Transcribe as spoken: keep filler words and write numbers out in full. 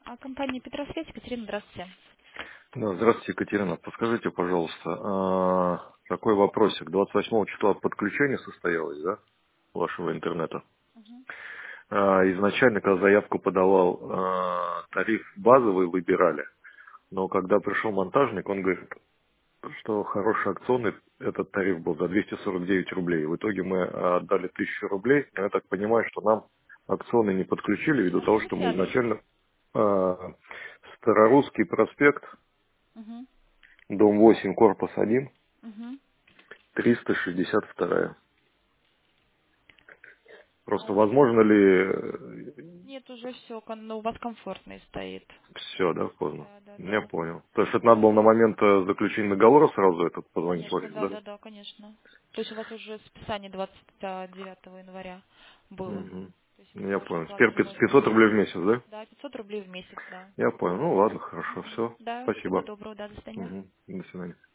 А компания Петросвязь, Екатерина, здравствуйте. Да, здравствуйте, Екатерина. Подскажите, пожалуйста, а, такой вопросик. двадцать восьмого числа подключение состоялось, да, вашего интернета? Мгм. А, Изначально, когда заявку подавал, а, тариф базовый выбирали, но когда пришел монтажник, он говорит, что хороший акционный этот тариф был за двести сорок девять рублей. В итоге мы а, отдали тысячу рублей. Я так понимаю, что нам акционы не подключили ввиду Слушайте, того, вы что мы адрес. изначально а, Старорусский проспект, Угу. дом восемь, корпус один, Угу. триста шестьдесят два. Просто А, возможно ли... нет, уже все, но у вас комфортный стоит. Все, да, поздно. Да, да, Я да. понял. То есть это надо было на момент э, заключения договора сразу этот позвонить в Конечно, офис, да, да? да, да, конечно. То есть у вас уже списание двадцать девятого января было. Угу. То есть Я пока уже понял. оплата Теперь не пят- может пятьсот быть. рублей в месяц, да? Да, пятьсот рублей в месяц, да. Я понял. Ну ладно, хорошо, Мгм. все. Да, всего Спасибо. доброго, да, до свидания. Угу. До свидания.